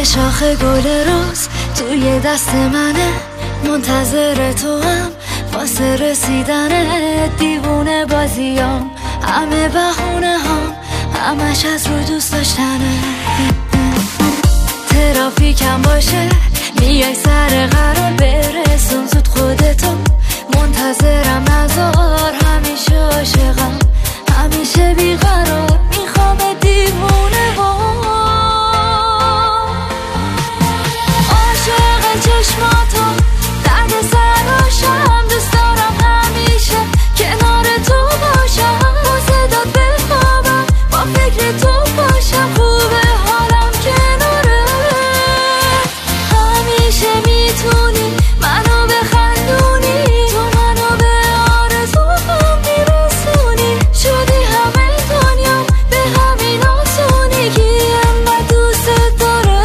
یه شاخه گل روز توی دست منه، منتظر تو هم واسه رسیدنه. دیوونه بازیام همه بهونه هم، همش از رو دوست داشتنه. ترافیکم باشه میای سر قرار، برسون زود خودتو، منتظرم نذار. همیشه عاشقم، همیشه بیقرار، میخوام دیوونه و عاشق چشماتو، درد سراشم. دوست دارم همیشه کنار تو باشم، با صدات بخوابم، با فکر تو باشم. خوبه حالم کناره، همیشه میتونی منو بخندونی، تو منو به آرزوام میرسونی. شدی همه دنیا به همین آسونی، کی انقدر دوست داره.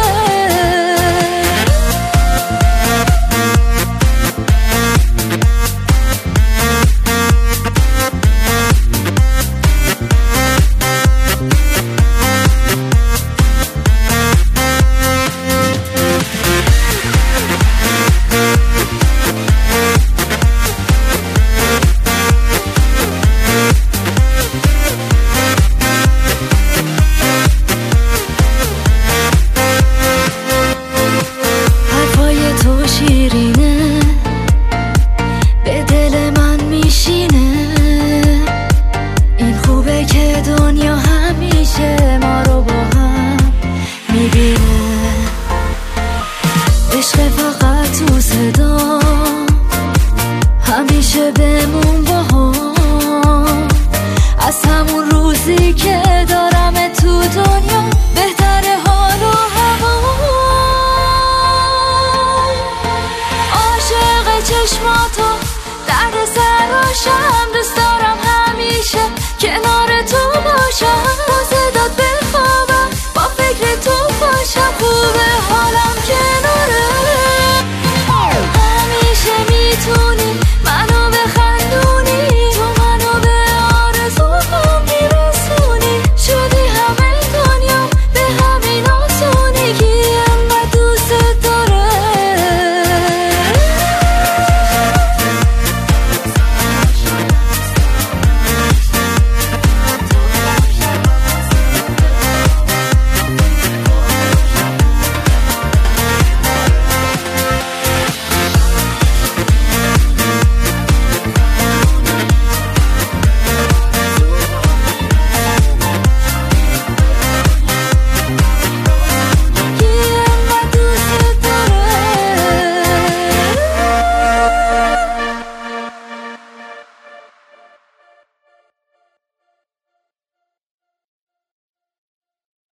حرفای تو شیرینه، به دل من میشینه. این خوبه که دنیا همیشه ما رو با هم میبینه. عشق فقط تو صدا، همیشه بمون با هم. از همون روزی که دارم تو دنیا، بهتره حال و هوا. عاشق چشماتو، درد سراشم. دوست دارم همیشه کنار تو باشم.